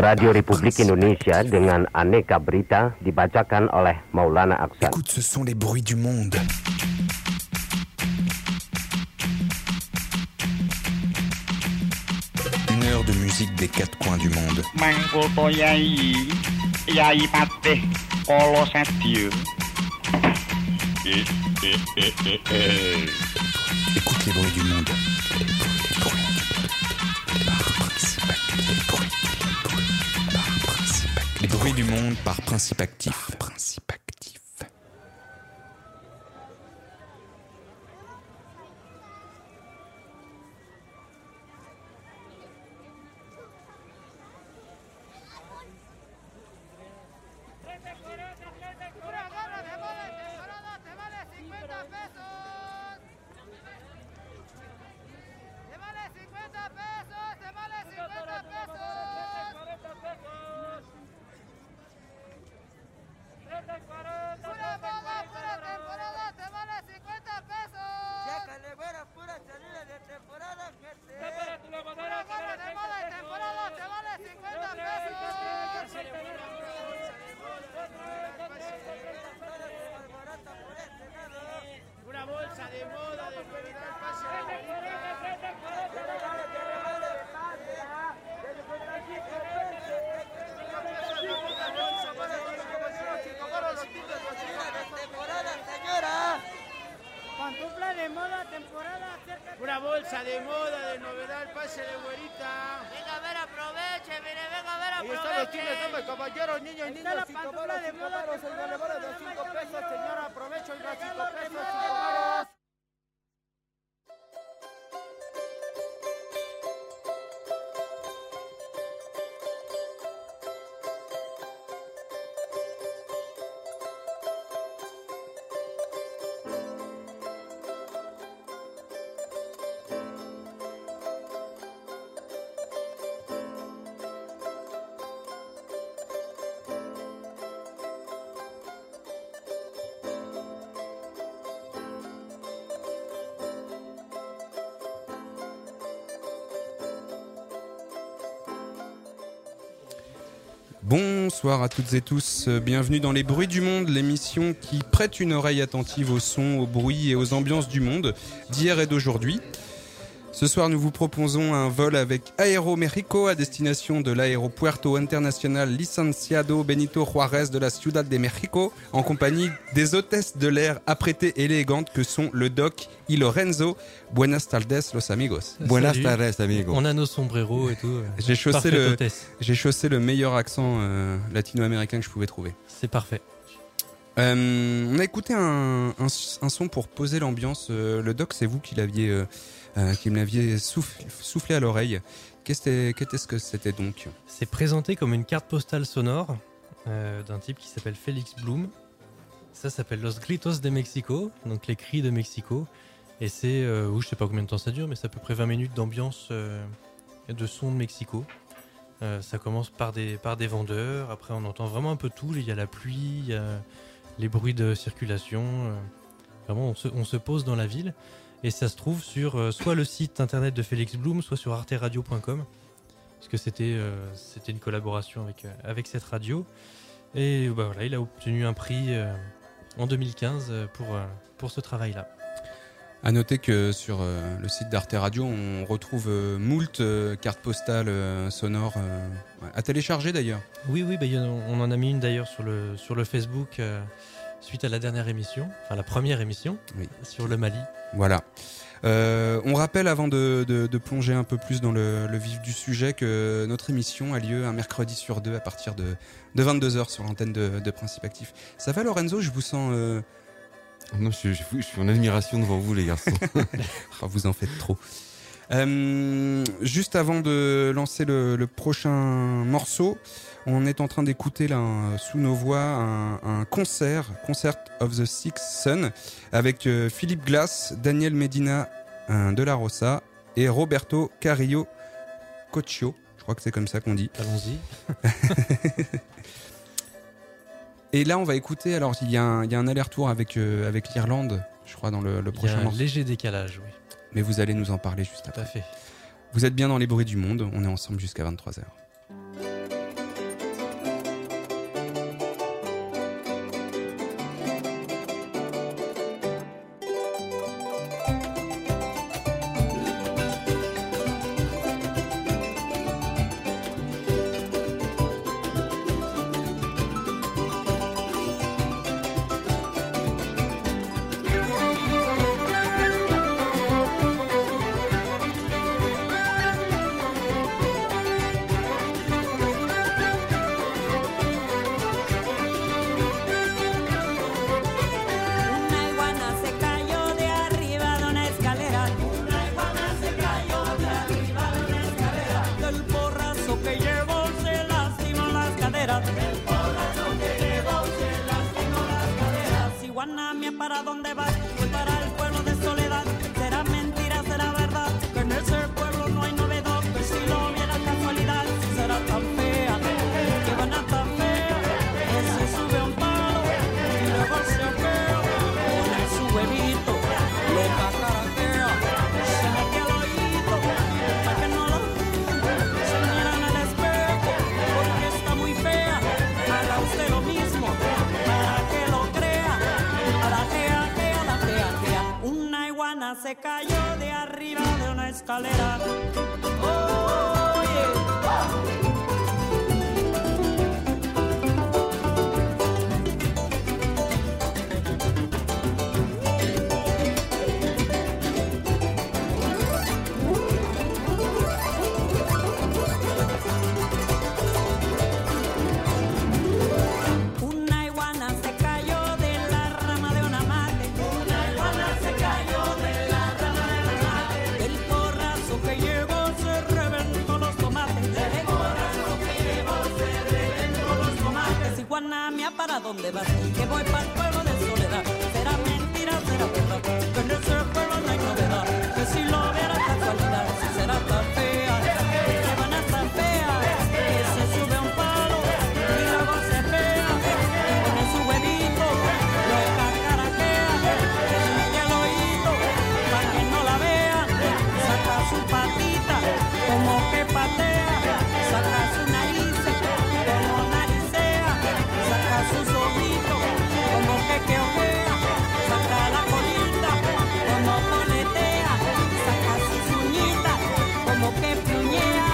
Radio Republik Indonesia dengan aneka berita dibacakan oleh Maulana Aksan. Écoute, ce sont les bruits du monde. Une heure de musique des quatre coins du monde. Mangkulto Yai, Yai Patih, Kolo Sadio. Écoute les bruits du monde. Les bruits du monde par principe actif. Una bolsa de moda, de novedad, el pase de güerita. Venga a ver, aproveche, mire, venga a ver, Ahí aproveche. están los tiendas, damas, caballeros, niños y niñas. la 5 pantufla varos, de 5 moda, varos, temporada, señor, de temporada, 5 pesos, temporada. señora, aprovecho, oiga, 5 Regalo, pesos, regalo. 5 varos. Bonsoir à toutes et tous, bienvenue dans Les Bruits du Monde, l'émission qui prête une oreille attentive aux sons, aux bruits et aux ambiances du monde, d'hier et d'aujourd'hui. Ce soir, nous vous proposons un vol avec Aeroméxico à destination de l'aéropuerto international Licenciado Benito Juárez de la Ciudad de México, en compagnie des hôtesses de l'air apprêtées et élégantes que sont le Doc y Lorenzo. Buenas tardes, los amigos. Buenas tardes, amigos. On a nos sombreros et tout. J'ai chaussé le meilleur accent latino-américain que je pouvais trouver. C'est parfait. On a écouté un son pour poser l'ambiance. Le Doc, c'est vous qui me l'aviez soufflé à l'oreille. Qu'est-ce que c'était donc ? C'est présenté comme une carte postale sonore d'un type qui s'appelle Félix Bloom. Ça s'appelle Los Gritos de Mexico, donc les cris de Mexico. Et c'est, je sais pas combien de temps ça dure, mais c'est à peu près 20 minutes d'ambiance et de son de Mexico. Ça commence par des vendeurs, après on entend vraiment un peu tout. Il y a la pluie, il y a les bruits de circulation. Vraiment, on se pose dans la ville. Et ça se trouve sur soit le site internet de Félix Bloom, soit sur arteradio.com. Parce que c'était une collaboration avec cette radio. Et voilà, il a obtenu un prix en 2015 pour ce travail-là. À noter que sur le site d'Arte Radio, on retrouve moult cartes postales sonores à télécharger d'ailleurs. Oui, on en a mis une d'ailleurs sur le Facebook suite à la dernière émission, enfin la première émission, oui, sur le Mali. Voilà. On rappelle avant de plonger un peu plus dans le vif du sujet que notre émission a lieu un mercredi sur deux à partir de 22h sur l'antenne de Principe Actif. Ça va Lorenzo, je vous sens... Non, je suis en admiration devant vous les garçons. Oh, vous en faites trop. Juste avant de lancer le prochain morceau, on est en train d'écouter là, sous nos voix un concert of the Six Sun avec Philippe Glass, Daniel Medina de la Rosa et Roberto Carrillo Cocchio. Je crois que c'est comme ça qu'on dit. Allons-y. Et là, on va écouter. Alors, il y a un aller-retour avec l'Irlande, je crois, dans le prochain morceau. Il y a un léger décalage, oui. Mais vous allez nous en parler juste après. Tout à fait. Vous êtes bien dans les bruits du monde. On est ensemble jusqu'à 23h. escalera. Oh, yeah. Una iguana se cayó de la rama de una mate. Una iguana se cayó de la rama de una mate. El porrazo que llevó se reventó los tomates. El porrazo que llevó se reventó los tomates. Iguana mía, ¿para dónde vas? Que voy para el pueblo de Soledad. Será mentira, será verdad, que en ese pueblo no hay novedad. Que si lo viera casualidad, si será tan fea, que van a tan fea, que se sube a un palo y luego se pega, pone su huevito, lo cacarajea, le mete al oído para que no la vean, saca su patita como que patea, saca su nariz como naricea, saca sus ojitos como que ojea, saca la colita como toletea, saca sus uñitas como que puñea.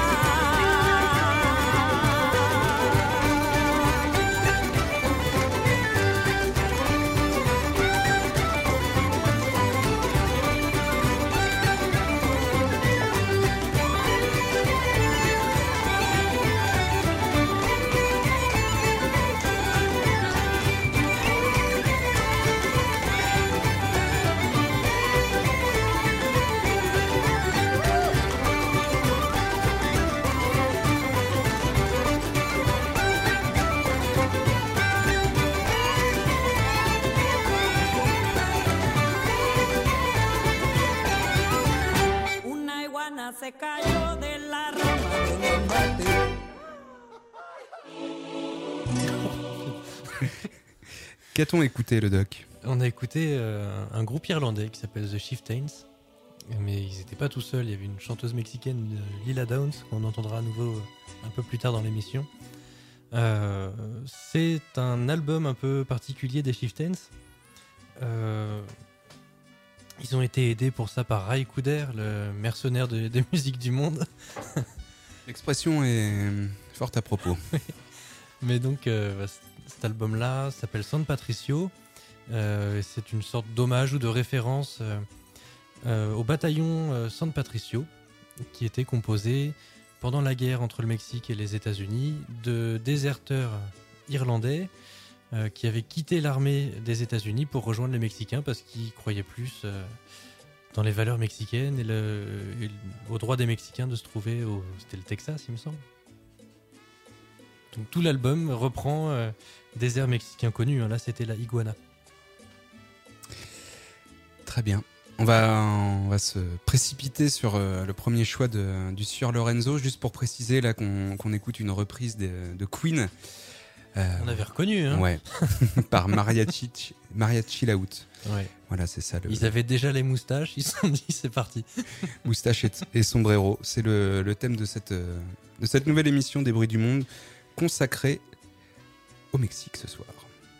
Una iguana se cayó de la rama de un mate. Qu'a-t-on écouté, le doc? On a écouté un groupe irlandais qui s'appelle The Chieftains, mais ils n'étaient pas tout seuls. Il y avait une chanteuse mexicaine, Lila Downs, qu'on entendra à nouveau un peu plus tard dans l'émission. C'est un album un peu particulier des Chieftains. Ils ont été aidés pour ça par Ray Cooder, le mercenaire des musiques du monde. L'expression est forte à propos. Mais donc, cet album-là s'appelle San Patricio. C'est une sorte d'hommage ou de référence au bataillon San Patricio, qui était composé pendant la guerre entre le Mexique et les États-Unis de déserteurs irlandais qui avaient quitté l'armée des États-Unis pour rejoindre les Mexicains parce qu'ils croyaient plus dans les valeurs mexicaines et au droit des Mexicains de se trouver c'était le Texas, il me semble. Donc tout l'album reprend des airs mexicains connus. Là, c'était la iguana. Très bien. On va se précipiter sur le premier choix du sieur Lorenzo, juste pour préciser là qu'on écoute une reprise de Queen. On avait reconnu, hein. Ouais, par Mariachi Laout. Ouais. Voilà, c'est ça. Ils avaient déjà les moustaches, ils se sont dit c'est parti. Moustache et sombrero, c'est le thème de cette nouvelle émission des Bruits du Monde consacrée au Mexique ce soir.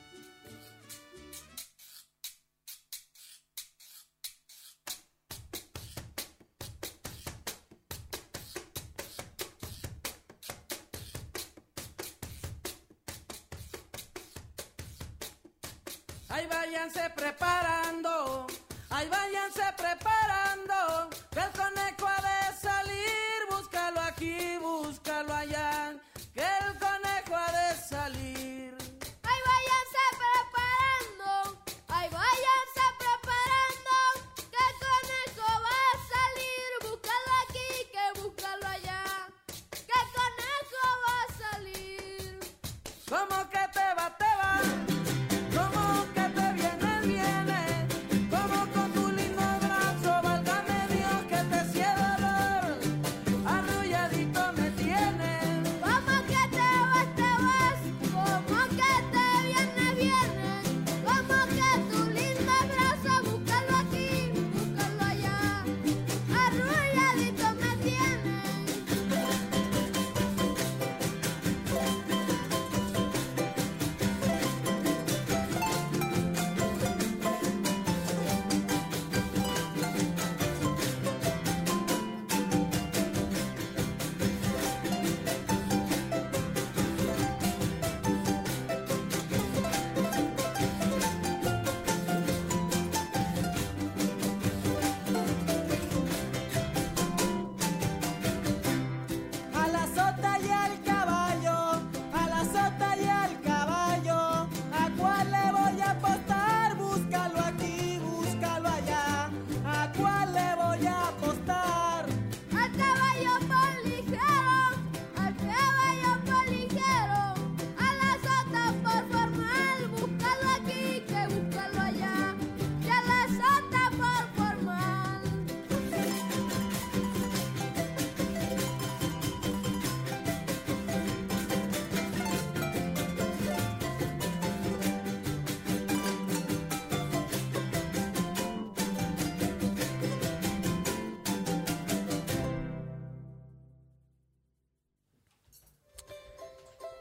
Ahí váyanse preparando, ahí váyanse preparando, que el conejo ha de salir, búscalo aquí, búscalo allá, que el conejo ha de salir. Ahí váyanse preparando, ahí váyanse preparando, que el conejo va a salir, búscalo aquí, que búscalo allá, que el conejo va a salir. ¿Cómo que te va, te va? ¿Cómo que te viene, viene? ¿Cómo con tu lindo brazo, válgame Dios, que te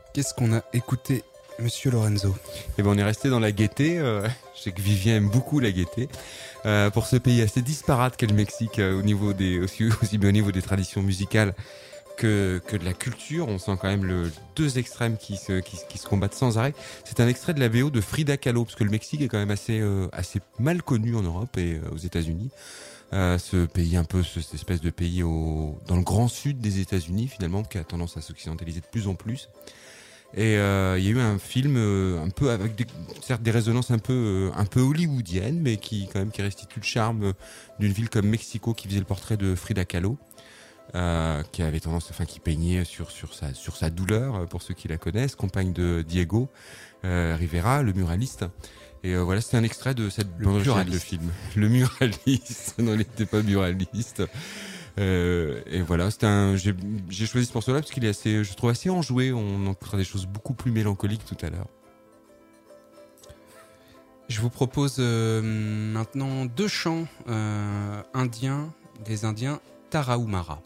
Qu'est-ce qu'on a écouté, Monsieur Lorenzo? Eh ben, on est resté dans la gaieté. Je sais que Vivien aime beaucoup la gaieté. Pour ce pays assez disparate qu'est le Mexique, au niveau aussi bien au niveau des traditions musicales que de la culture, on sent quand même deux extrêmes qui se combattent sans arrêt. C'est un extrait de la BO de Frida Kahlo, parce que le Mexique est quand même assez mal connu en Europe et aux États-Unis. Ce pays cette espèce de pays dans le grand sud des États-Unis finalement, qui a tendance à s'occidentaliser de plus en plus. Et il y a eu un film un peu avec certes des résonances un peu hollywoodiennes, mais qui restitue le charme d'une ville comme Mexico, qui faisait le portrait de Frida Kahlo, qui avait qui peignait sur sa douleur, pour ceux qui la connaissent, compagne de Diego Rivera, le muraliste. Et voilà, c'était un extrait de cette bande de film. Le muraliste, non, il n'était pas muraliste. Et voilà, j'ai choisi ce morceau-là parce qu'il est je trouve assez enjoué. On écoutera des choses beaucoup plus mélancoliques tout à l'heure. Je vous propose maintenant 2 chants indiens, des Indiens Tarahumara.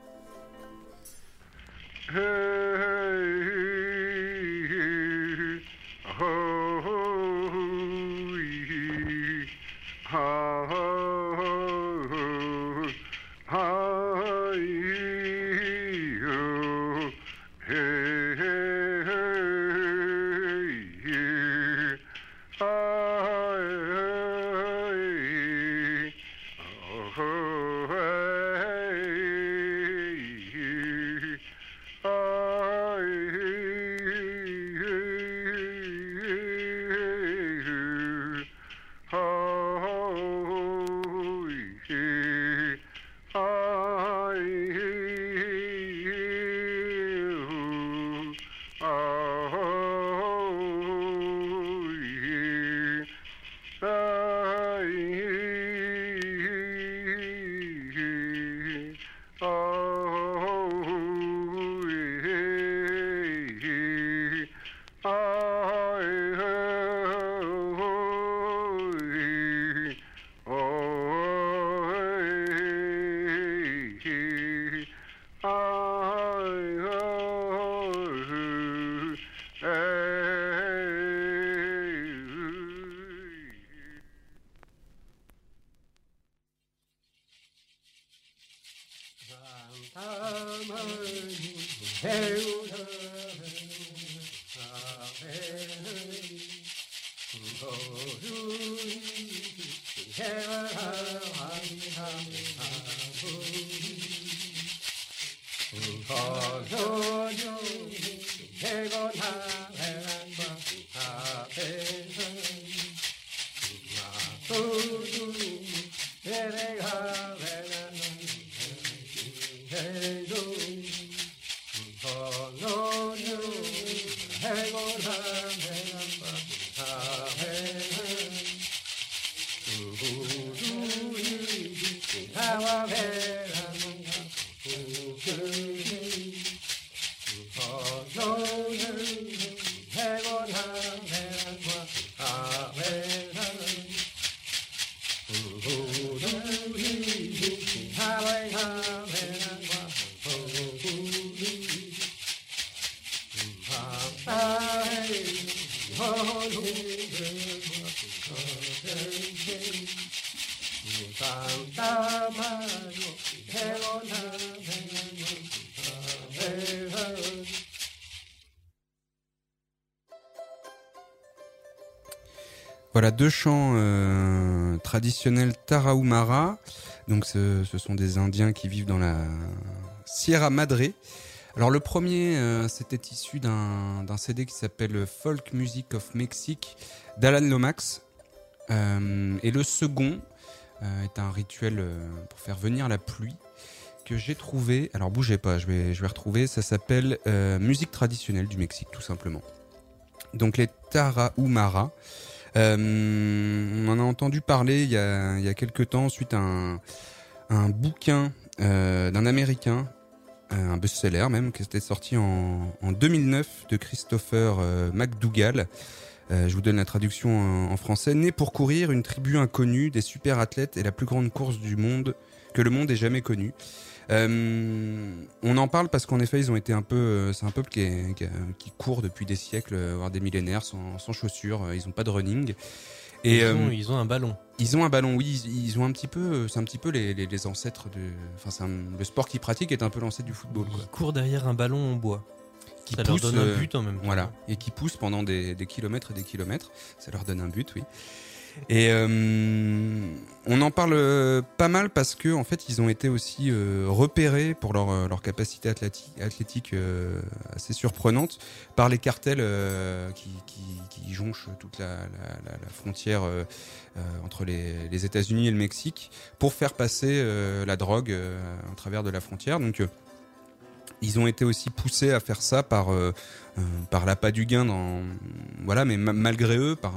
Voilà 2 chants traditionnels Tarahumara. Donc ce sont des Indiens qui vivent dans la Sierra Madre. Alors le premier, c'était issu d'un CD qui s'appelle Folk Music of Mexique d'Alan Lomax. Et le second est un rituel pour faire venir la pluie que j'ai trouvé. Alors bougez pas, je vais retrouver. Ça s'appelle musique traditionnelle du Mexique, tout simplement. Donc les Tarahumara. On en a entendu parler il y a quelques temps suite à un bouquin d'un Américain, un best-seller même, qui était sorti en 2009 de Christopher McDougall. Je vous donne la traduction en français. Né pour courir, une tribu inconnue, des super athlètes et la plus grande course du monde que le monde ait jamais connue. On en parle parce qu'en effet, ils ont été un peu. C'est un peuple qui court depuis des siècles, voire des millénaires, sans chaussures. Ils n'ont pas de running. Et Ils ont un ballon. ils ont un ballon, oui. Ils ont un petit peu. C'est un petit peu les ancêtres de. Enfin, le sport qu'ils pratiquent est un peu l'ancêtre du football. Quoi. Ils courent derrière un ballon en bois. Qui Ça pousse, leur donne un but en même temps. Voilà, et qui poussent pendant des kilomètres et des kilomètres. Ça leur donne un but, oui. Et on en parle pas mal parce que en fait, ils ont été aussi repérés pour leur capacité athlétique assez surprenante par les cartels qui jonchent toute la frontière entre les États-Unis et le Mexique pour faire passer la drogue à travers de la frontière. Donc ils ont été aussi poussés à faire ça par l'appât du gain, voilà, mais malgré eux, par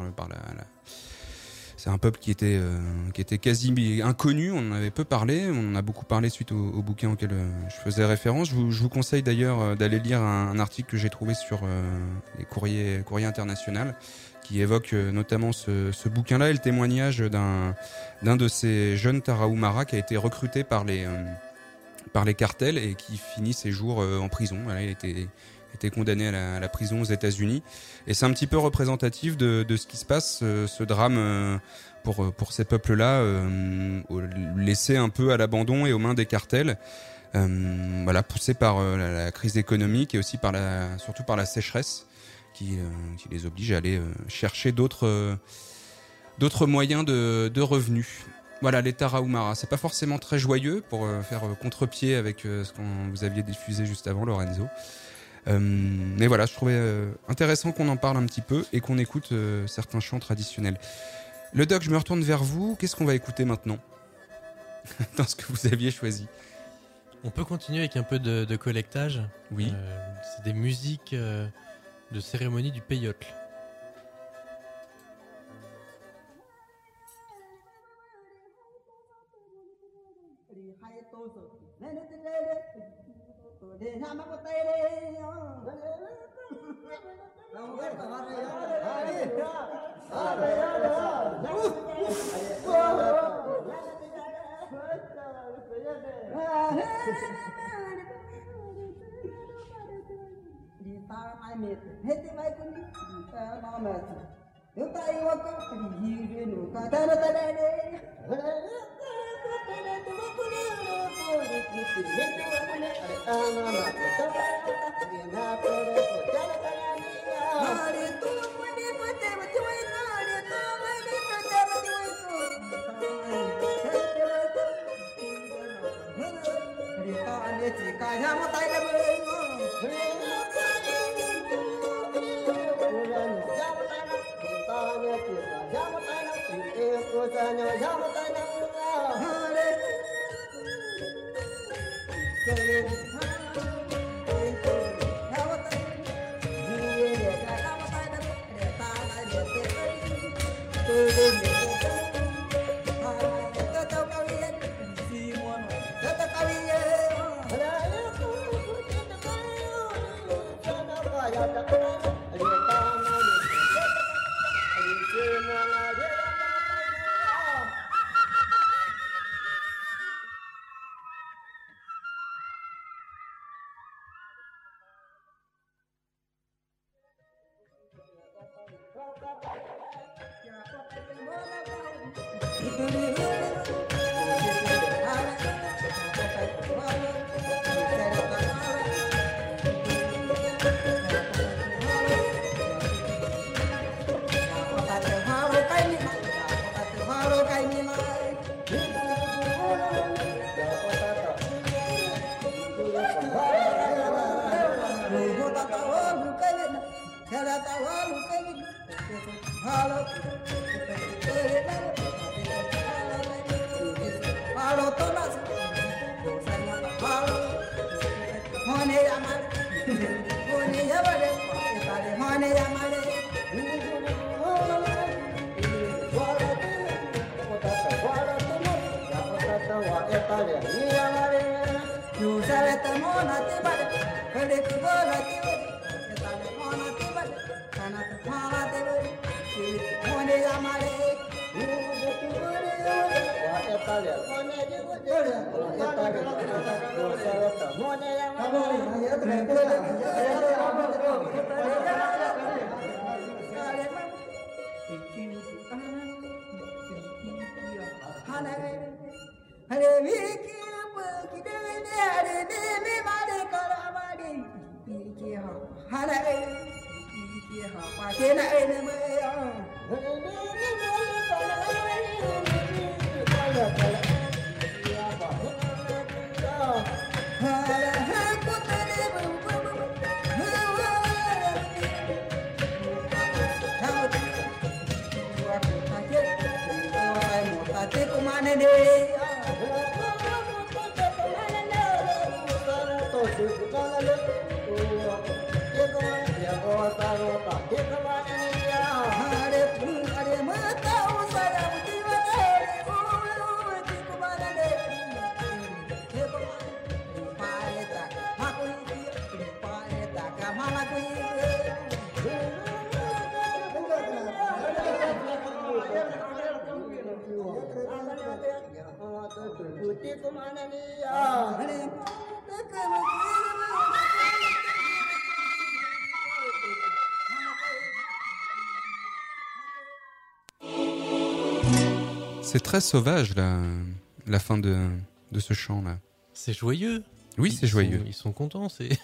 c'est un peuple qui était quasi inconnu. On en avait peu parlé. On en a beaucoup parlé suite au bouquin auquel je faisais référence. Je vous conseille d'ailleurs d'aller lire un article que j'ai trouvé sur les courriers international qui évoque notamment ce bouquin-là et le témoignage d'un de ces jeunes Tarahumara qui a été recruté par les cartels et qui finit ses jours en prison. Voilà, il était condamné à la prison aux États-Unis. Et c'est un petit peu représentatif de ce qui se passe, ce drame pour ces peuples-là, laissés un peu à l'abandon et aux mains des cartels. Voilà, poussés par la crise économique et aussi surtout par la sécheresse qui les oblige à aller chercher d'autres moyens de revenus. Voilà, les Tarahumara. C'est pas forcément très joyeux pour faire contre-pied avec ce qu'on vous aviez diffusé juste avant, Lorenzo. Mais voilà, je trouvais intéressant qu'on en parle un petit peu et qu'on écoute certains chants traditionnels. Le Doc, je me retourne vers vous. Qu'est-ce qu'on va écouter maintenant dans ce que vous aviez choisi? On peut continuer avec un peu de collectage. Oui. C'est des musiques de cérémonie du Peyotl. C'est très sauvage la fin de ce chant là. C'est joyeux. Oui, c'est joyeux. Ils sont contents. C'est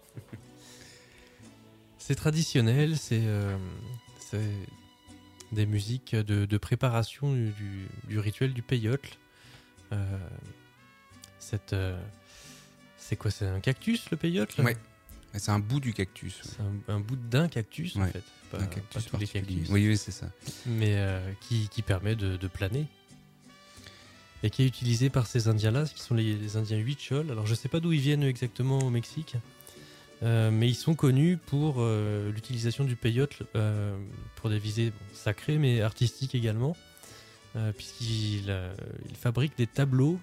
c'est traditionnel. C'est des musiques de préparation du rituel du peyote. C'est quoi? C'est un cactus le peyote là? Ouais. C'est un bout du cactus. C'est un bout d'un cactus en fait. Pas tous les cactus. Oui, c'est ça. Mais qui permet de planer. Et qui est utilisé par ces Indiens-là, qui sont les Indiens Huichol. Alors je sais pas d'où ils viennent exactement au Mexique, mais ils sont connus pour l'utilisation du peyote pour des visées sacrées, mais artistiques également, puisqu'ils fabriquent des tableaux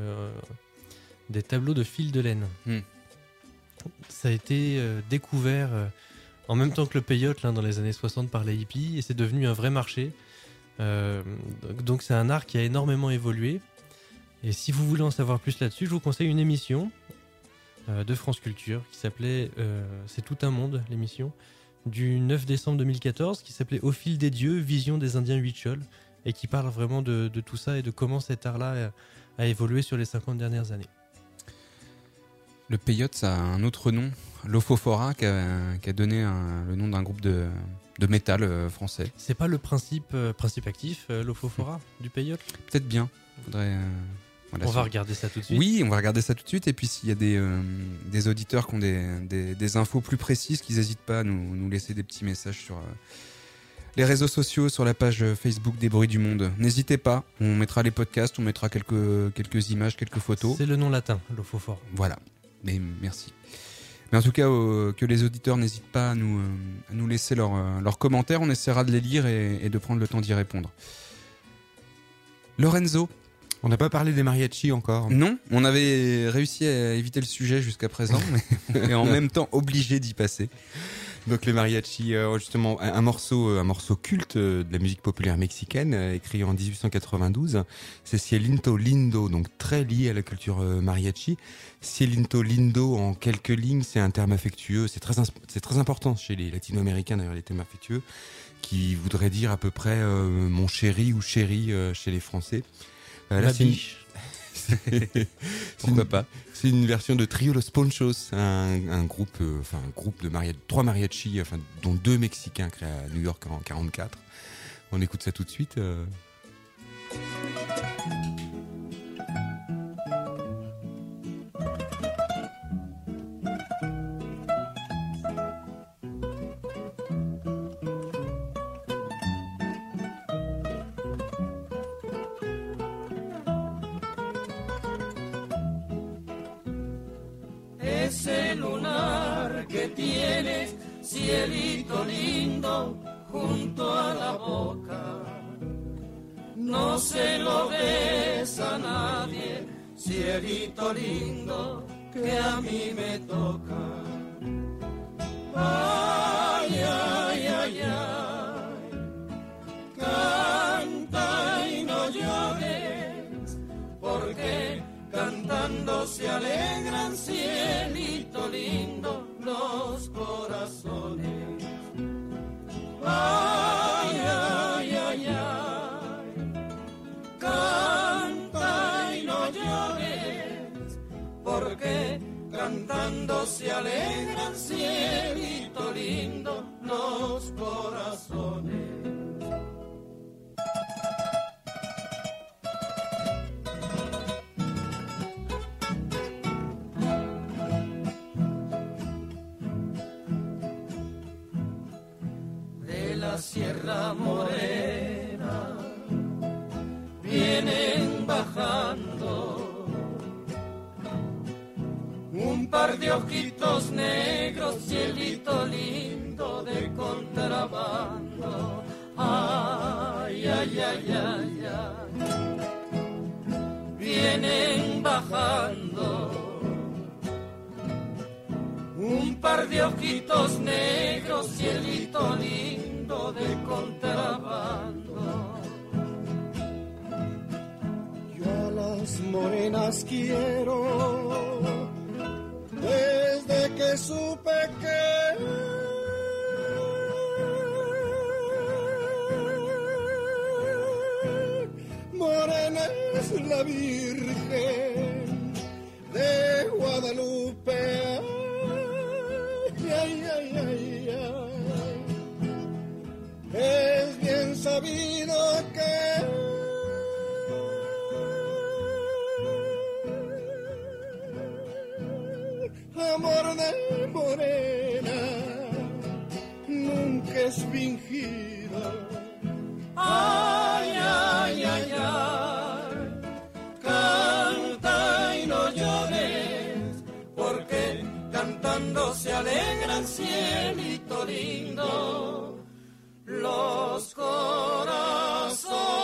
de fil de laine. Ça a été découvert en même temps que le peyote dans les années 60 par les hippies, et c'est devenu un vrai marché. Donc c'est un art qui a énormément évolué, et si vous voulez en savoir plus là-dessus, je vous conseille une émission de France Culture qui s'appelait C'est tout un monde, l'émission du 9 décembre 2014, qui s'appelait Au fil des dieux, vision des Indiens Huichol, et qui parle vraiment de tout ça et de comment cet art-là a évolué sur les 50 dernières années. Le peyote, ça a un autre nom, l'Ophophora, qui a donné le nom d'un groupe de métal français. C'est pas le principe actif, l'Ophophora, du peyote? Peut-être bien. Faudrait, on va regarder ça tout de suite. Oui, on va regarder ça tout de suite. Et puis s'il y a des auditeurs qui ont des infos plus précises, qu'ils n'hésitent pas à nous laisser des petits messages sur les réseaux sociaux, sur la page Facebook des Bruits du Monde. N'hésitez pas, on mettra les podcasts, on mettra quelques images, quelques photos. C'est le nom latin, l'Ophophora. Voilà, mais merci. Mais en tout cas, que les auditeurs n'hésitent pas à nous laisser leurs commentaires. On essaiera de les lire et de prendre le temps d'y répondre. Lorenzo. On n'a pas parlé des mariachis encore. Non, on avait réussi à éviter le sujet jusqu'à présent, mais en même temps obligé d'y passer. Donc les mariachis, justement, un morceau culte de la musique populaire mexicaine, écrit en 1892. C'est Cielito Lindo, donc très lié à la culture mariachi. Cielito Lindo, en quelques lignes, c'est un terme affectueux. C'est très important chez les latino-américains, d'ailleurs, les termes affectueux, qui voudraient dire à peu près mon chéri ou chérie chez les Français. Là, Pourquoi pas. C'est une version de Trio Los Ponchos, un groupe de trois mariachis, dont 2 Mexicains créés à New York en 1944. On écoute ça tout de suite. Ese lunar que tienes, cielito lindo, junto a la boca, no se lo des a nadie, cielito lindo, que a mí me toca. Ay, ay, ay, ay, canta y no llores, porque cantando cantando se alegran, cielito lindo, los corazones. Ay, ay, ay, ay, canta y no llores, porque cantando se alegran, cielito lindo, los corazones. Sierra Morena vienen bajando un par de ojitos negros, cielito lindo de contrabando. Ay, ay, ay, ay, ay. Vienen bajando un par de ojitos negros, cielito lindo de contrabando. Yo a las morenas quiero desde que supe que morena es la Virgen de Guadalupe. Ay, ay, ay, ay. Es bien sabido que amor de morena nunca es fingido. Ay, ay, ay, ay, canta y no llores, porque cantando se alegran, cielito lindo, los corazones.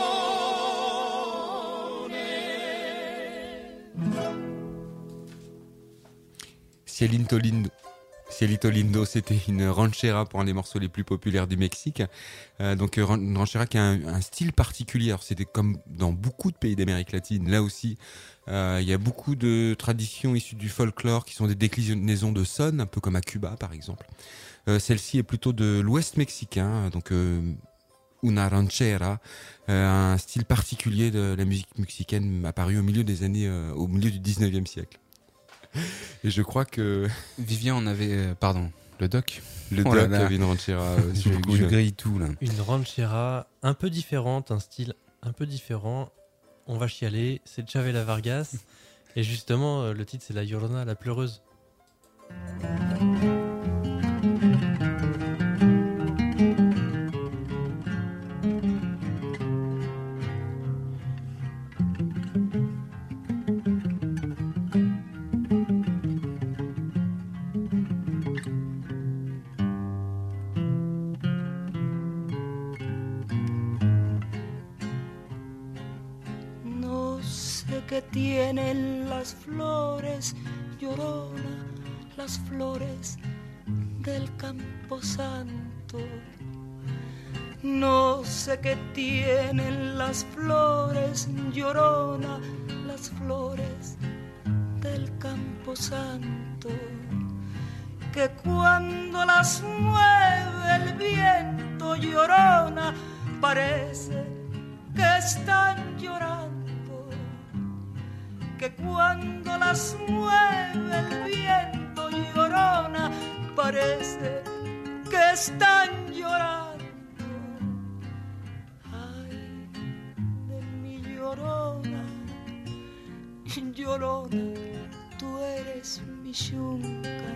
Cielito Lindo. Cielito Lindo, c'était une ranchera pour un des morceaux les plus populaires du Mexique. Donc une ranchera qui a un style particulier. Alors, c'était comme dans beaucoup de pays d'Amérique latine. Là aussi, il y a beaucoup de traditions issues du folklore qui sont des déclinaisons de son, un peu comme à Cuba par exemple. Celle-ci est plutôt de l'ouest mexicain, donc una ranchera, un style particulier de la musique mexicaine apparu au milieu du 19e siècle. Et je crois que Vivien en avait... pardon, le doc. Le Oh doc là là. avait une ranchera. Je grille tout là. Une ranchera un peu différente, un style un peu différent. On va chialer, c'est Chavela Vargas. Et justement, le titre c'est La Llorona, la pleureuse. No sé qué tienen las flores, Llorona, las flores del Camposanto. No sé qué tienen las flores, Llorona, las flores del Camposanto, que cuando las mueve el viento, Llorona, parece que están llorando, que cuando las mueve el viento, Llorona, parece que están llorando. Ay, de mi Llorona, Llorona, tú eres mi yunca.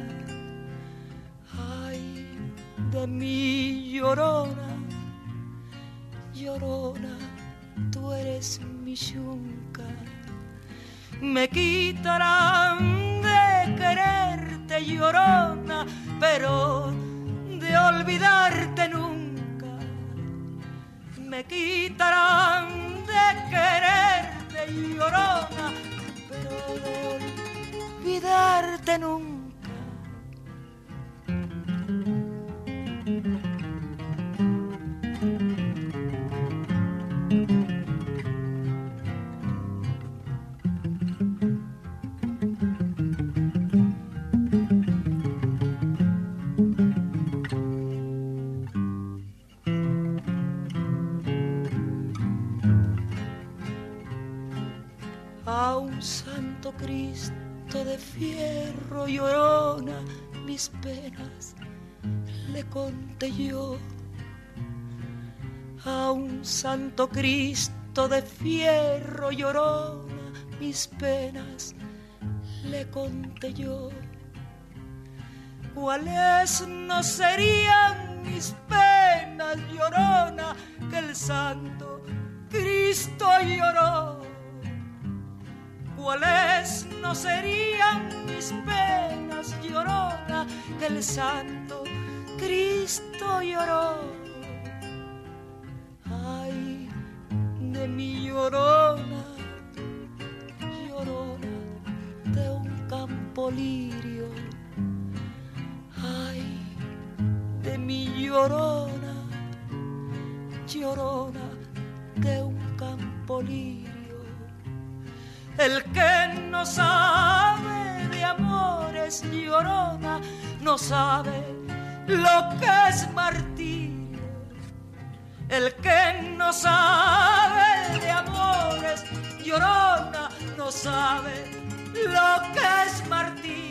Ay, de mi Llorona, Llorona, tú eres mi yunca. Me quitarán de quererte, Llorona, pero de olvidarte nunca. Me quitarán de quererte, Llorona, pero de olvidarte nunca. Cristo de fierro, llorona, mis penas le conté yo. A un santo Cristo de fierro, llorona, mis penas le conté yo. ¿Cuáles no serían mis penas, llorona, que el santo Cristo lloró? ¿Cuáles no serían mis penas, llorona, que el santo Cristo lloró? Ay, de mi llorona, llorona de un campo lirio. Ay, de mi llorona, llorona de un campo lirio. El que no sabe de amores, llorona, no sabe lo que es martirio. El que no sabe de amores, llorona, no sabe lo que es martirio.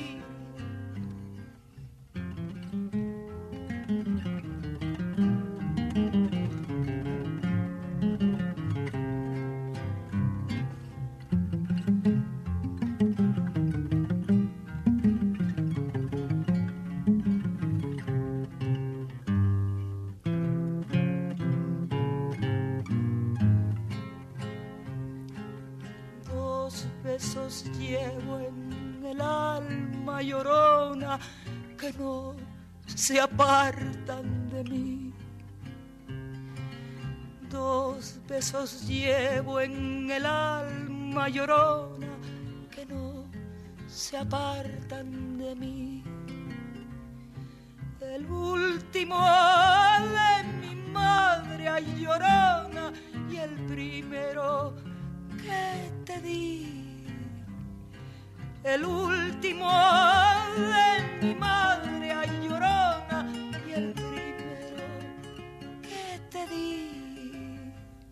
Besos llevo en el alma, llorona, que no se apartan de mí. 2 besos llevo en el alma, llorona, que no se apartan de mí. El último de mi madre, ay, llorona, y el primero que te di. El último de mi madre, ay, llorona, y el primero que te di.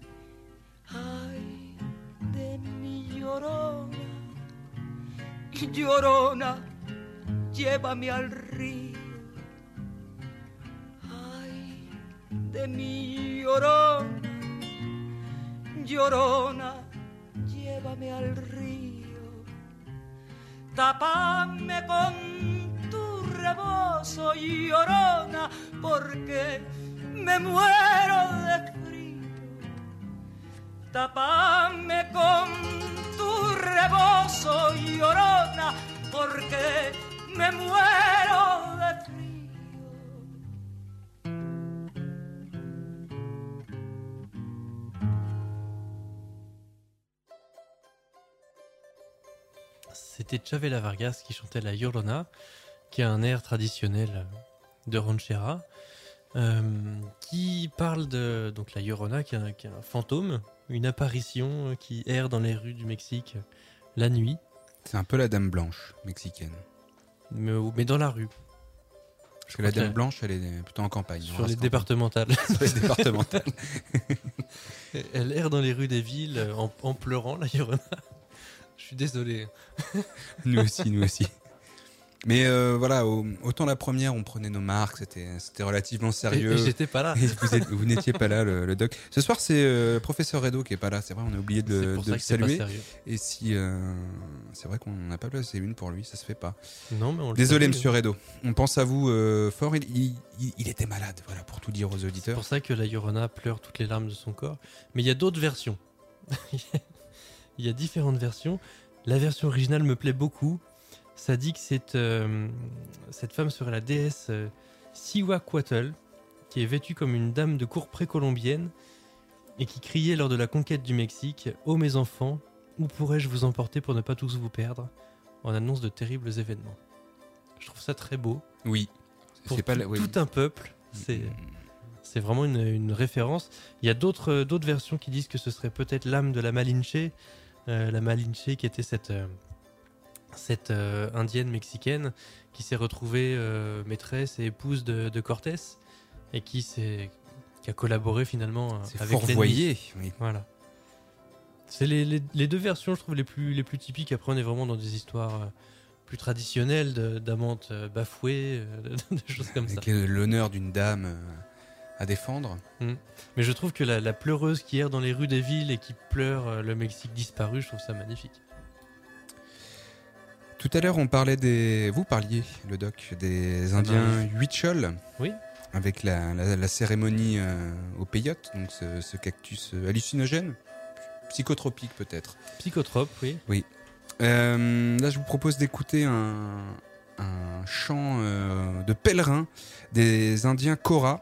Ay, de mi llorona, llorona, llévame al río. Ay, de mi llorona, llorona, llévame al río. Tápame con tu rebozo, llorona, porque me muero de frío. Tápame con tu rebozo, llorona, porque me muero de frío. C'était Chavela Vargas qui chantait la Llorona, qui est un air traditionnel de ranchera, qui parle de donc la Llorona, qui est un fantôme, une apparition qui erre dans les rues du Mexique la nuit. C'est un peu la Dame Blanche mexicaine. Mais dans la rue. Parce que la Dame Blanche, elle est plutôt en campagne. Sur les départementales. Sur les départementales. Elle erre dans les rues des villes en pleurant, la Llorona. Je suis désolé. Nous aussi. Mais voilà, autant la première, on prenait nos marques, c'était relativement sérieux. Et j'étais pas là. Et vous n'étiez pas là, le doc. Ce soir, c'est professeur Redo qui est pas là. C'est vrai, on a oublié de le saluer. Et si c'est vrai qu'on n'a pas placé une pour lui, ça se fait pas. Non, mais on le Désolé, salue. Monsieur Redo. On pense à vous fort. Il était malade. Voilà, pour tout dire aux C'est auditeurs. pour ça que la Llorona pleure toutes les larmes de son corps. Mais il y a d'autres versions. Il y a différentes versions. La version originale me plaît beaucoup. Ça dit que cette femme serait la déesse Cihuacuatl, qui est vêtue comme une dame de cour précolombienne et qui criait lors de la conquête du Mexique « Ô mes enfants, où pourrais-je vous emporter pour ne pas tous vous perdre ?» en annonce de terribles événements. Je trouve ça très beau. Oui. Pour C'est pas tout un peuple, c'est vraiment une référence. Il y a d'autres versions qui disent que ce serait peut-être l'âme de la Malinche. La Malinche qui était cette indienne mexicaine qui s'est retrouvée maîtresse et épouse de Cortés et qui a collaboré finalement C'est avec fourvoyé. l'ennemi. Oui. Voilà. C'est les deux versions, je trouve, les plus typiques. Après, on est vraiment dans des histoires plus traditionnelles d'amantes bafouées, des choses comme ça. Avec l'honneur d'une dame à défendre. Mais je trouve que la pleureuse qui erre dans les rues des villes et qui pleure le Mexique disparu, je trouve ça magnifique. Tout à l'heure, vous parliez, le doc, des Indiens Huichol. Oui. Avec la cérémonie au peyote, donc ce cactus hallucinogène, psychotropique peut-être. Psychotrope, oui. Oui. Là, je vous propose d'écouter un chant de pèlerins des Indiens Cora,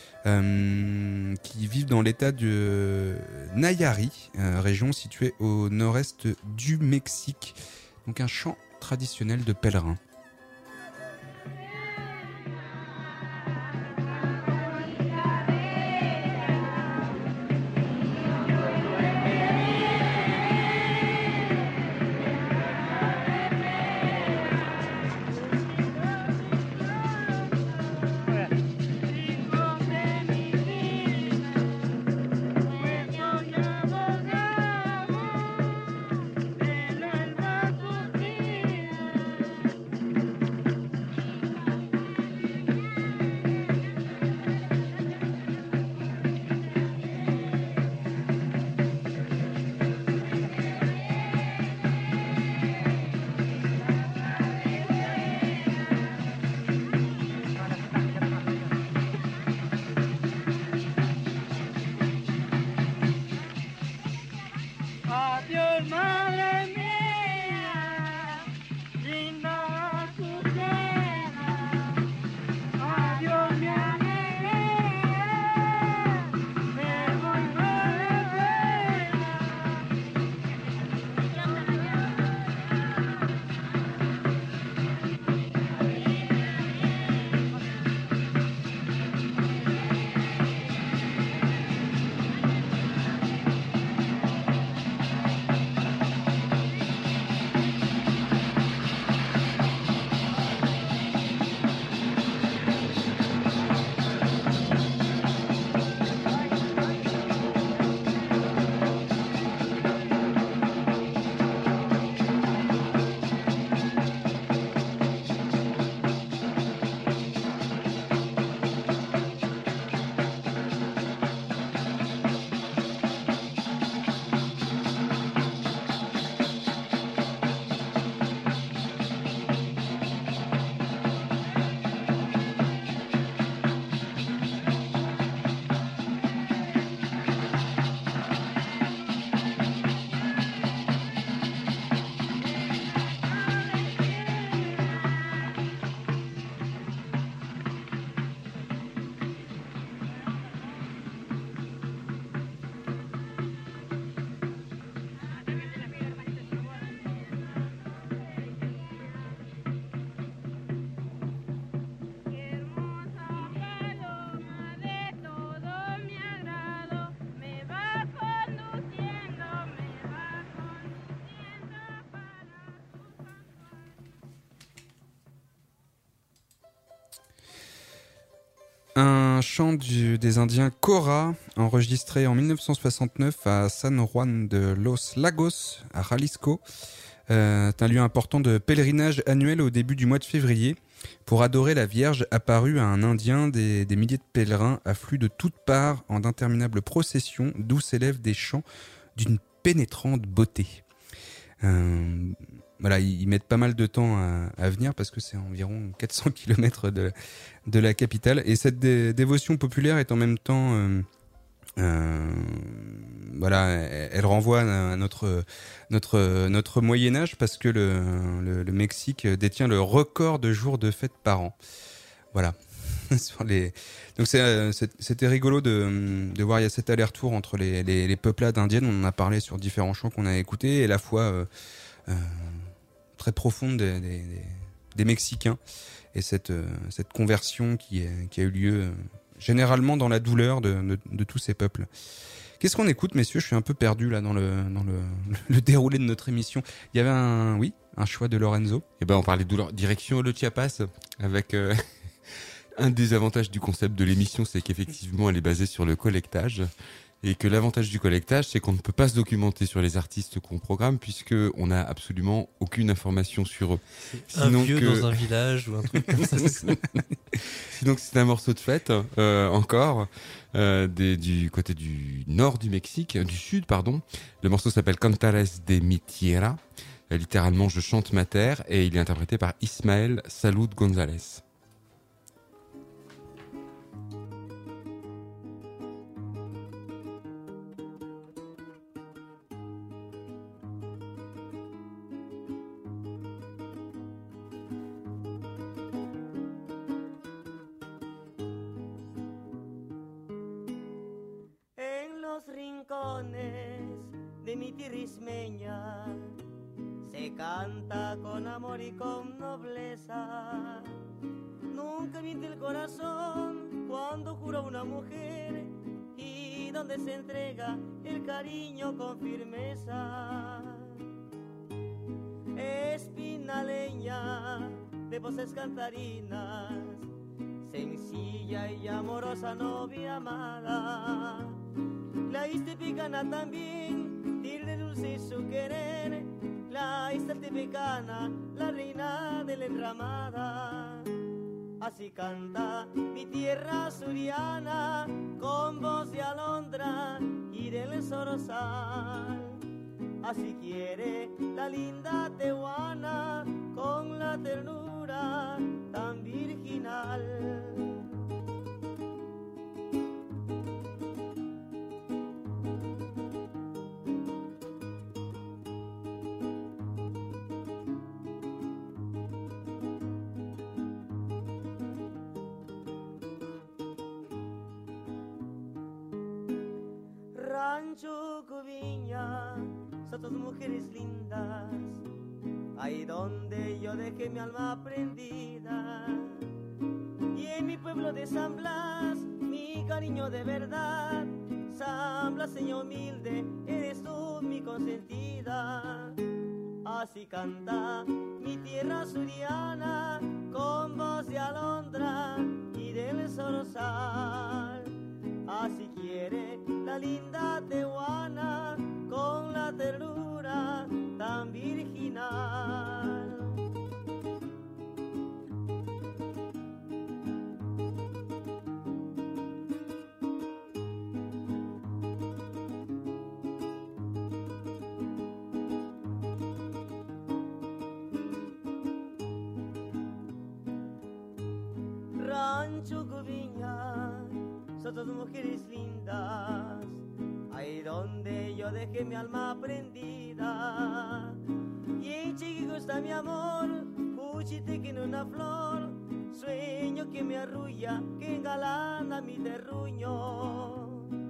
qui vivent dans l'état de Nayarit, région située au nord-est du Mexique. Donc un chant traditionnel de pèlerins. Adiós, madre mía, linda tu pena. Adiós, mi alegría, me voy de pena. Un chant des Indiens Cora, enregistré en 1969 à San Juan de los Lagos, à Jalisco. C'est un lieu important de pèlerinage annuel au début du mois de février. Pour adorer la Vierge apparue à un Indien, des milliers de pèlerins affluent de toutes parts en d'interminables processions d'où s'élèvent des chants d'une pénétrante beauté. Voilà, ils mettent pas mal de temps à venir parce que c'est environ 400 km de la capitale. Et cette dévotion populaire est en même temps... voilà, elle renvoie à notre Moyen-Âge parce que le Mexique détient le record de jours de fête par an. Voilà. Donc c'était rigolo de voir, il y a cet aller-retour entre les peuplades indiennes. On en a parlé sur différents chants qu'on a écoutés, et la foi très profonde des Mexicains, et cette conversion qui a eu lieu généralement dans la douleur de tous ces peuples. Qu'est-ce qu'on écoute, messieurs? Je suis un peu perdu là dans le déroulé de notre émission. Il y avait un choix de Lorenzo. Eh ben, on parlait de douleur. Direction le Chiapas, avec un des avantages du concept de l'émission, c'est qu'effectivement elle est basée sur le collectage. Et que l'avantage du collectage, c'est qu'on ne peut pas se documenter sur les artistes qu'on programme puisque on n'a absolument aucune information sur eux. Un vieux dans un village ou un truc comme ça. Sinon, c'est un morceau de fête, encore, du côté du nord du Mexique, du sud, pardon. Le morceau s'appelle Cantares de mi tierra, littéralement Je chante ma terre, et il est interprété par Ismael Salud González. En los rincones de mi tierra ismeña se canta con amor y con nobleza. Nunca miente el corazón cuando jura una mujer y donde se entrega el cariño con firmeza. Espinaleña de voces cantarinas, sencilla y amorosa novia amada. La istepecana también tiene dulce su querer, la istepecana, la reina de la enramada. Así canta mi tierra suriana con voz de alondra y del zorzal. Así quiere la linda tehuana con la ternura tan virginal. Rancho Cubiña, son todas mujeres lindas, ahí donde yo dejé mi alma prendida. Y en mi pueblo de San Blas, mi cariño de verdad, San Blas, señor humilde, eres tú mi consentida. Así canta mi tierra suriana con voz de alondra y del zorzal. Así quiere la linda tehuana con la ternura tan virginal. Rancho Cubiña, son todas mujeres lindas, ahí donde yo dejé mi alma prendida. Y en Chiquico está mi amor, fuchite que en una flor, sueño que me arrulla, que engalana mi terruño.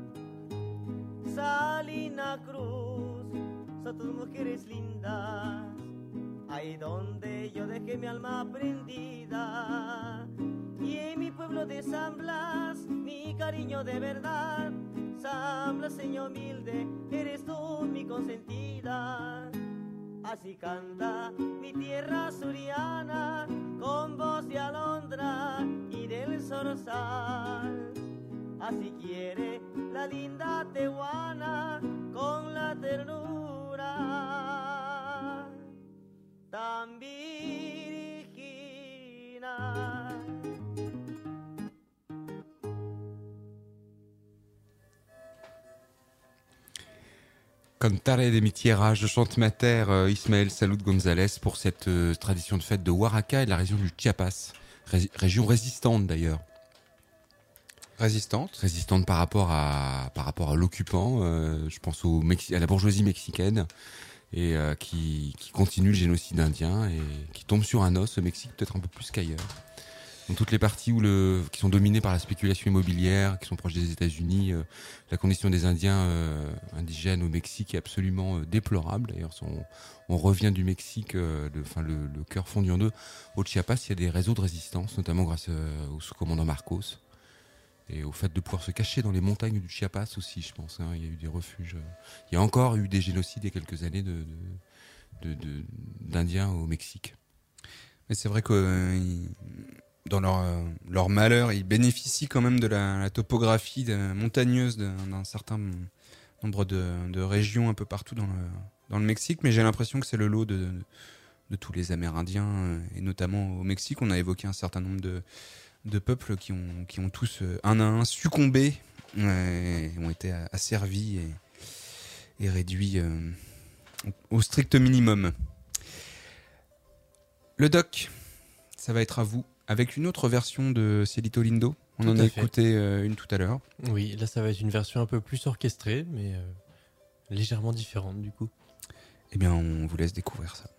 Salina Cruz, son todas mujeres lindas, ahí donde yo dejé mi alma prendida. Y en mi pueblo de San Blas, mi cariño de verdad, San Blas, señor humilde, eres tú mi consentida. Así canta mi tierra suriana con voz de alondra y del zorzal. Así quiere la linda tehuana con la ternura tan virginal. Cantares de mi tierra, je chante ma terre, Ismael Salud González pour cette tradition de fête de Oaxaca et de la région du Chiapas, région résistante d'ailleurs. Résistante par rapport à l'occupant, je pense à la bourgeoisie mexicaine et qui continue le génocide indien et qui tombe sur un os au Mexique peut-être un peu plus qu'ailleurs. Dans toutes les parties qui sont dominées par la spéculation immobilière, qui sont proches des États-Unis, la condition des Indiens indigènes au Mexique est absolument déplorable. D'ailleurs, on revient du Mexique, le cœur fondu en deux. Au Chiapas, il y a des réseaux de résistance, notamment grâce au sous-commandant Marcos et au fait de pouvoir se cacher dans les montagnes du Chiapas aussi, je pense. Il y a eu des refuges. Il y a encore eu des génocides il y a quelques années d'Indiens au Mexique. Mais c'est vrai que dans leur malheur, ils bénéficient quand même de la topographie montagneuse d'un certain nombre de régions un peu partout dans le Mexique, mais j'ai l'impression que c'est le lot de tous les Amérindiens, et notamment au Mexique. On a évoqué un certain nombre de peuples qui ont tous, un à un, succombé, et ont été asservis et réduits au strict minimum. Le doc, ça va être à vous, avec une autre version de Cielito Lindo. On Tout en à a fait. écouté une tout à l'heure. Oui, là ça va être une version un peu plus orchestrée, mais légèrement différente du coup. Eh bien, on vous laisse découvrir ça.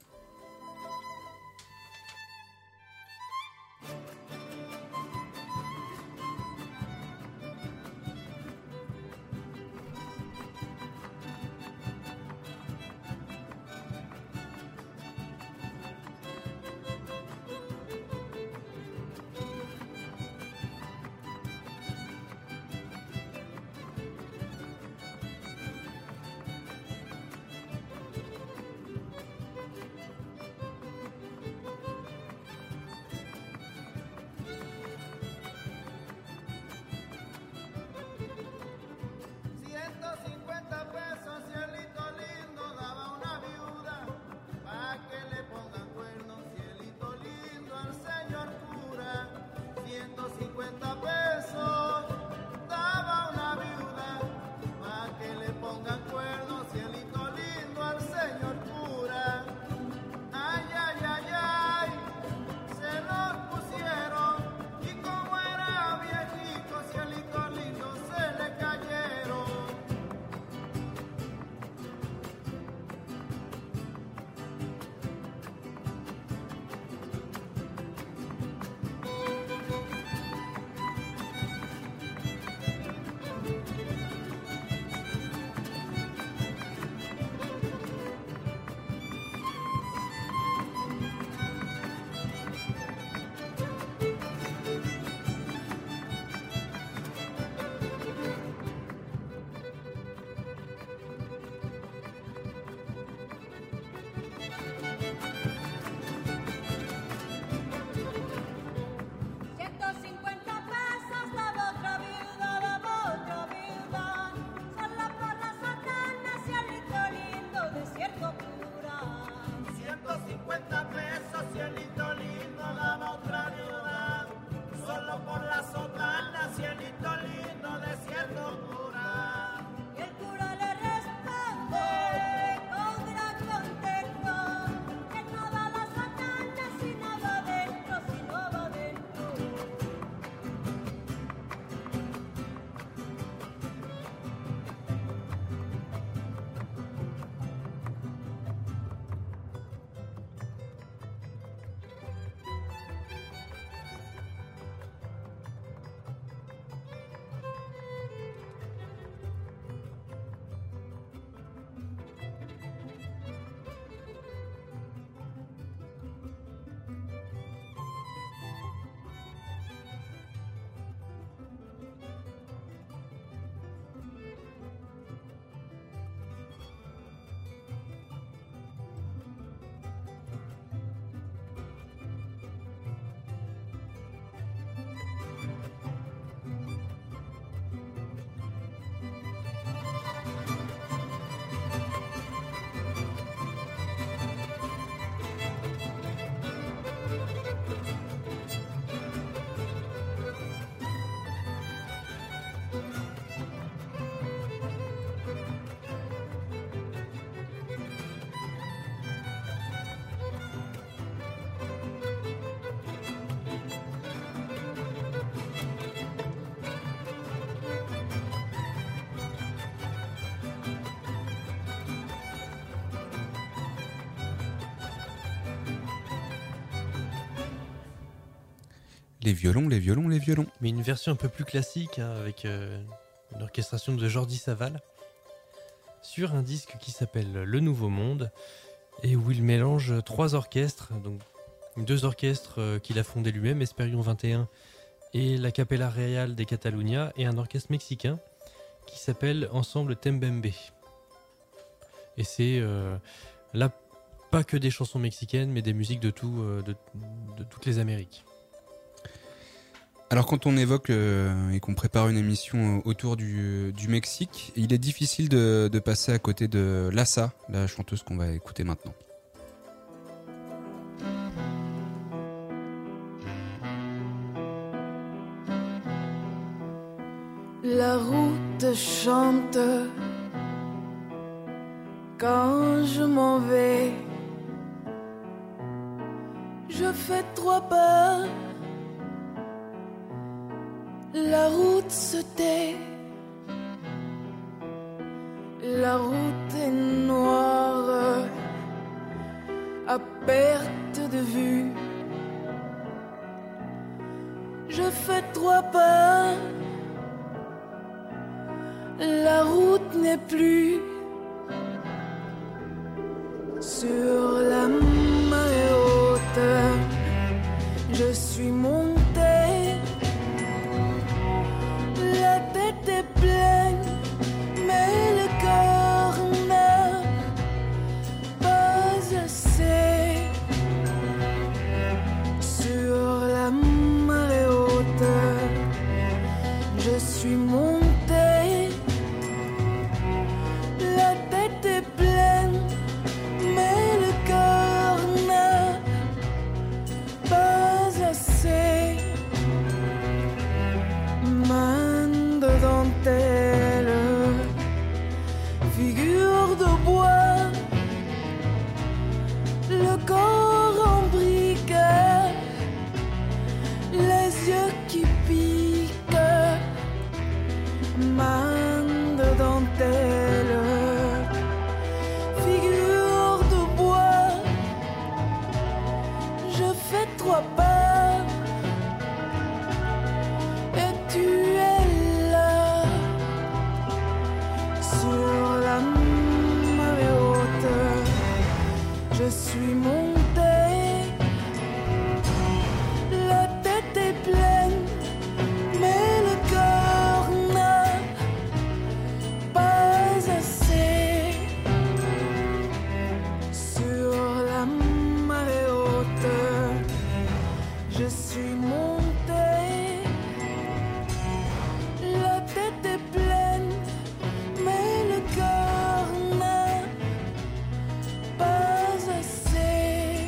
Les violons, les violons, les violons. Mais une version un peu plus classique, hein, avec une orchestration de Jordi Savall, sur un disque qui s'appelle Le Nouveau Monde, et où il mélange 3 orchestres, donc 2 orchestres qu'il a fondés lui-même, Esperion 21 et la Capella Real de Catalunya, et un orchestre mexicain qui s'appelle Ensemble Tembembe. Et c'est là pas que des chansons mexicaines, mais des musiques de toutes les Amériques. Alors quand on évoque et qu'on prépare une émission autour du Mexique, il est difficile de passer à côté de Lassa, la chanteuse qu'on va écouter maintenant. La route chante quand je m'en vais. Je fais 3 pas, la route se tait. La route est noire, à perte de vue. Je fais 3 pas, la route n'est plus. Sur la marée haute, je suis montée. La tête est pleine, mais le corps n'a pas assez. Sur la marée haute, je suis montée. La tête est pleine, mais le corps n'a pas assez. Main de dentelle, figure de bois, le corps en brique, les yeux qui piquent. Main de dentelle, figure de bois, je fais 3 pas et tu es là. Sur la marée haute, je suis montée. La tête est pleine, mais le corps n'a pas assez. Sur la marée haute, je suis montée. La tête est pleine, mais le corps n'a pas assez.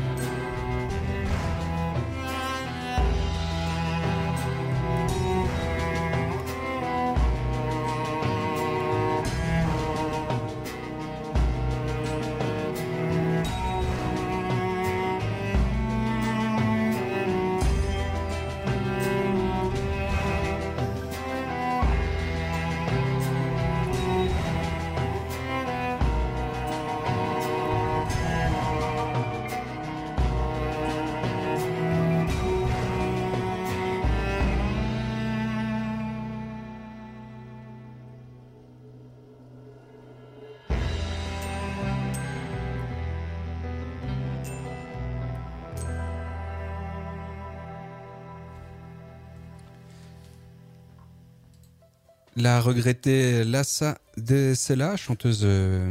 La regrettée Lassa de Sela, chanteuse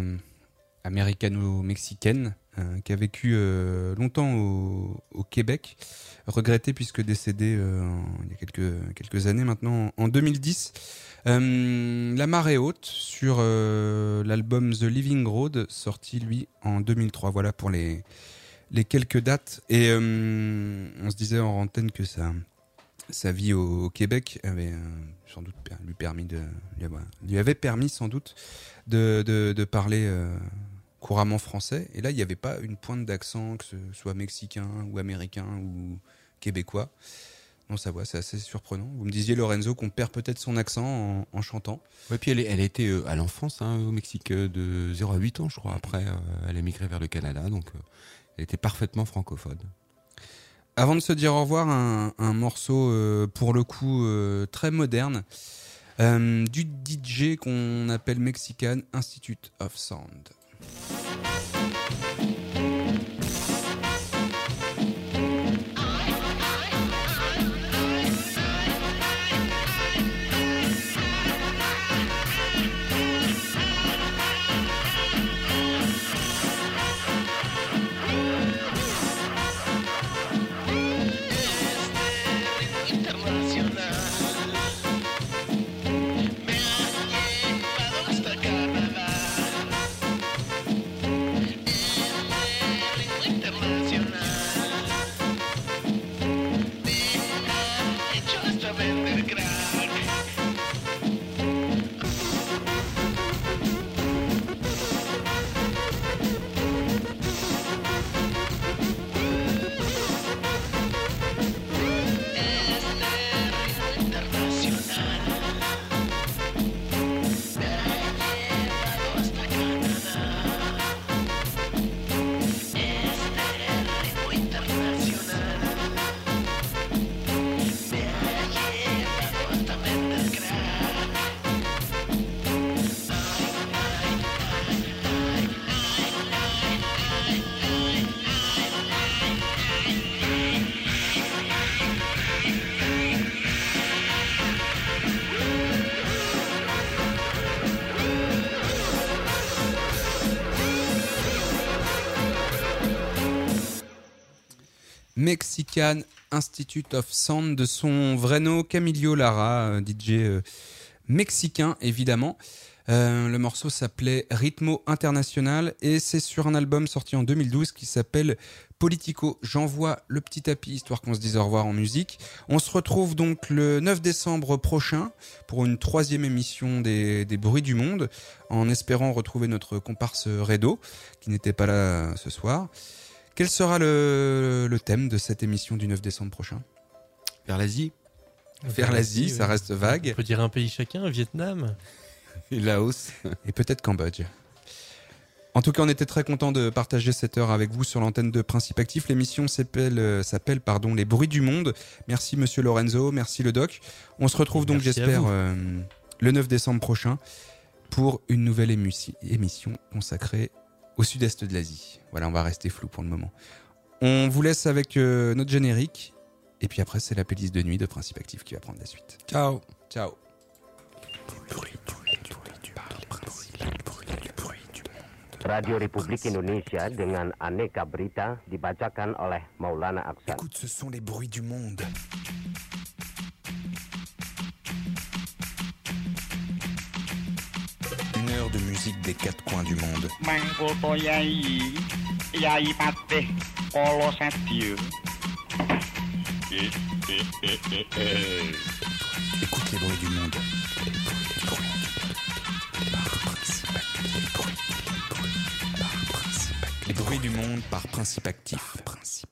américano-mexicaine, qui a vécu longtemps au Québec, regrettée puisque décédée il y a quelques années maintenant, en 2010. La marée haute sur l'album The Living Road, sorti lui en 2003. Voilà pour les quelques dates. Et on se disait en antenne que sa vie au Québec avait sans doute lui avait permis sans doute de parler couramment français. Et là, il n'y avait pas une pointe d'accent, que ce soit mexicain ou américain ou québécois. Non, ça va, c'est assez surprenant. Vous me disiez, Lorenzo, qu'on perd peut-être son accent en chantant. Ouais, puis elle était à l'enfance au Mexique de 0 à 8 ans, je crois. Après, elle a migré vers le Canada, donc elle était parfaitement francophone. Avant de se dire au revoir, un morceau pour le coup très moderne, du DJ qu'on appelle Mexican Institute of Sound. Internacional. Mexican Institute of Sound, de son vrai nom Camilio Lara, DJ mexicain évidemment. Le morceau s'appelait Ritmo International et c'est sur un album sorti en 2012 qui s'appelle Politico. J'envoie le petit tapis histoire qu'on se dise au revoir en musique. On se retrouve donc le 9 décembre prochain pour une 3e émission des Bruits du Monde, en espérant retrouver notre comparse Redo qui n'était pas là ce soir. Quel sera le thème de cette émission du 9 décembre prochain ? Vers l'Asie. Vers l'Asie, ça reste vague. On peut dire un pays chacun, Vietnam. Et Laos. Et peut-être Cambodge. En tout cas, on était très content de partager cette heure avec vous sur l'antenne de Principe Actif. L'émission s'appelle Les Bruits du Monde. Merci Monsieur Lorenzo, merci le Doc. On se retrouve donc, j'espère, le 9 décembre prochain pour une nouvelle émission consacrée au sud-est de l'Asie. Voilà, on va rester flou pour le moment. On vous laisse avec notre générique. Et puis après, c'est la playlist de nuit de Principe Actif qui va prendre la suite. Ciao. Ciao. Radio Republik Indonesia dengan aneka berita dibacakan oleh Maulana Aksan. Écoute, ce sont les bruits du monde. Une heure de musique des 4 coins du monde. Mangkulto Yai, Yai Patih, Kolo Setio. Écoute les bruits du monde. Les bruits du monde par Principe Actif.